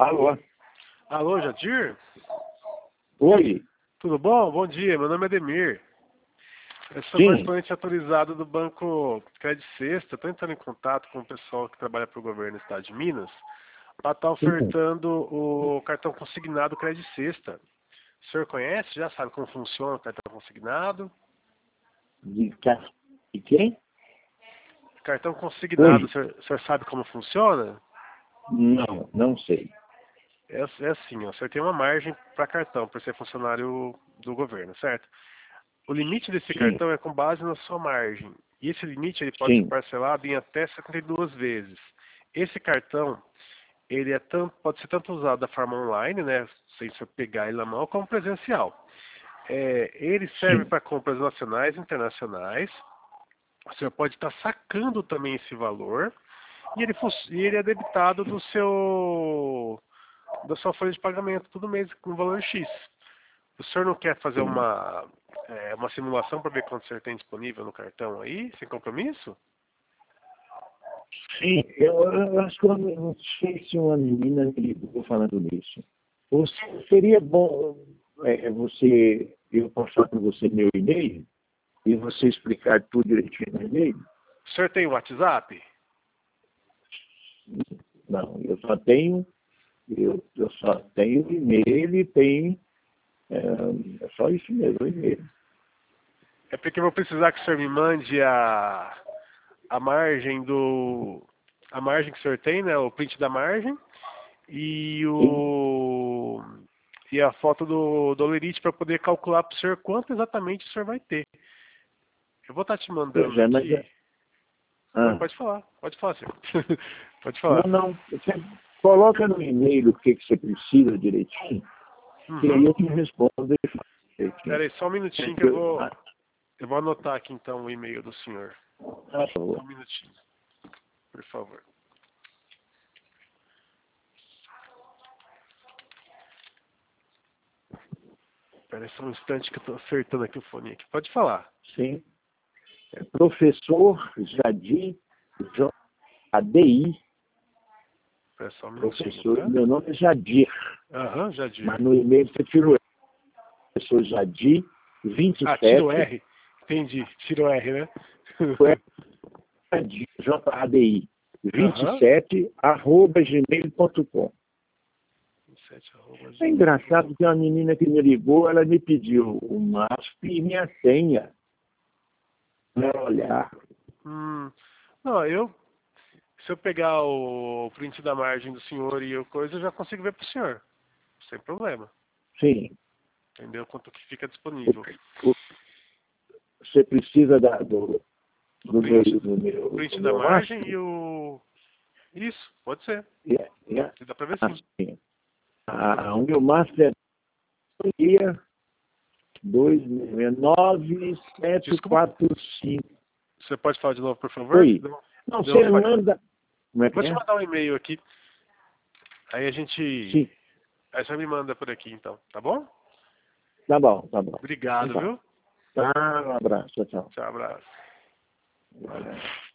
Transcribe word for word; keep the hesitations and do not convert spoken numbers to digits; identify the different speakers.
Speaker 1: Alô?
Speaker 2: Alô, Jadir?
Speaker 1: Oi?
Speaker 2: Tudo bom? Bom dia, meu nome é Ademir. Eu sou
Speaker 1: Sim.
Speaker 2: correspondente autorizado do Banco Credit Sexta. Estou entrando em contato com o pessoal que trabalha para o governo do estado de Minas para estar
Speaker 1: Sim.
Speaker 2: ofertando o cartão consignado Credit Sexta. O senhor conhece? Já sabe como funciona o cartão consignado?
Speaker 1: De, ca- de quem?
Speaker 2: Cartão consignado, o
Speaker 1: Oi?
Speaker 2: senhor, o senhor sabe como funciona?
Speaker 1: Não, não sei.
Speaker 2: É, é assim, ó, o senhor tem uma margem para cartão, por ser funcionário do governo, certo? O limite desse
Speaker 1: Sim,
Speaker 2: cartão é com base na sua margem. E esse limite ele pode ser
Speaker 1: sim,
Speaker 2: parcelado em até setenta e duas vezes. Esse cartão, ele é tanto, pode ser tanto usado da forma online, né, sem você pegar ele na mão, como presencial. É, ele serve
Speaker 1: sim.
Speaker 2: para compras nacionais e internacionais. O senhor pode estar sacando também esse valor e ele, fun- e ele é debitado do seu da sua folha de pagamento todo mês com valor X. O senhor não quer fazer
Speaker 1: Sim,
Speaker 2: uma, é, uma simulação para ver quanto o senhor tem disponível no cartão aí, sem compromisso?
Speaker 1: sim. Eu, eu acho que eu não sei se uma menina me ligou falando nisso. Você, seria bom é, você, eu passar para você meu e-mail e você explicar tudo direitinho no e-mail?
Speaker 2: O senhor tem WhatsApp?
Speaker 1: Não, eu só tenho, eu, eu só tenho e-mail e tem, é, é só isso mesmo, o e-mail.
Speaker 2: É porque eu vou precisar que o senhor me mande a, a margem do. A margem que o senhor tem, né? O print da margem e
Speaker 1: Sim?
Speaker 2: o. E a foto do, do Lerite para poder calcular para o senhor quanto exatamente o senhor vai ter. Eu vou estar te
Speaker 1: Pois
Speaker 2: mandando
Speaker 1: é, mas
Speaker 2: aqui.
Speaker 1: é,
Speaker 2: Oi,
Speaker 1: ah,
Speaker 2: pode falar, pode falar, senhor. Pode
Speaker 1: não,
Speaker 2: falar.
Speaker 1: não, você coloca no e-mail o que, que você precisa direitinho, que aí
Speaker 2: Uhum.
Speaker 1: eu te respondo e falo direitinho.
Speaker 2: Pera aí, só um minutinho que eu
Speaker 1: Entendeu?
Speaker 2: vou.
Speaker 1: Ah,
Speaker 2: Eu vou anotar aqui então o e-mail do senhor.
Speaker 1: por
Speaker 2: Só
Speaker 1: favor.
Speaker 2: um minutinho, por favor. Espera aí só um instante que eu estou acertando aqui o fone aqui. Pode falar.
Speaker 1: Sim. É professor Jadir, J A D I,
Speaker 2: Espera só um minutinho,
Speaker 1: professor,
Speaker 2: tá?
Speaker 1: meu nome é Jadir,
Speaker 2: Aham,
Speaker 1: mas
Speaker 2: Jadir.
Speaker 1: no e-mail você tirou professor Jadir,
Speaker 2: Ah, tira o
Speaker 1: vinte e sete,
Speaker 2: R? Entendi, tira o R, né?
Speaker 1: J A D I,
Speaker 2: Aham.
Speaker 1: vinte e sete, arroba gmail ponto com.
Speaker 2: sete arroba
Speaker 1: É
Speaker 2: gmail ponto
Speaker 1: engraçado que
Speaker 2: com.
Speaker 1: uma menina que me ligou, ela me pediu o MASP e minha senha para olhar.
Speaker 2: Hum, não, eu. Se eu pegar o print da margem do senhor e o coisa, eu já consigo ver pro senhor. Sem problema.
Speaker 1: Sim,
Speaker 2: Entendeu? Quanto que fica
Speaker 1: o-
Speaker 2: disponível.
Speaker 1: o- você precisa da, do,
Speaker 2: O
Speaker 1: do, meu,
Speaker 2: print,
Speaker 1: do,
Speaker 2: o
Speaker 1: meu, do
Speaker 2: print da
Speaker 1: meu
Speaker 2: margem
Speaker 1: MASP?
Speaker 2: e o. Isso, pode ser.
Speaker 1: É, é,
Speaker 2: Dá pra ver sim.
Speaker 1: assim, a, o meu MASP é dois nove sete
Speaker 2: Desculpa,
Speaker 1: quatro cinco.
Speaker 2: você pode falar de novo, por favor?
Speaker 1: Oi.
Speaker 2: Não,
Speaker 1: Não,
Speaker 2: não,
Speaker 1: você
Speaker 2: pode.
Speaker 1: manda. Como é
Speaker 2: Eu vou
Speaker 1: que
Speaker 2: te
Speaker 1: é?
Speaker 2: mandar um e-mail aqui. Aí a gente.
Speaker 1: Sim.
Speaker 2: Aí você me manda por aqui então, tá bom?
Speaker 1: Tá bom, tá bom.
Speaker 2: Obrigado,
Speaker 1: Então,
Speaker 2: viu?
Speaker 1: tá, um abraço, tchau,
Speaker 2: Tchau, abraço.
Speaker 1: tchau.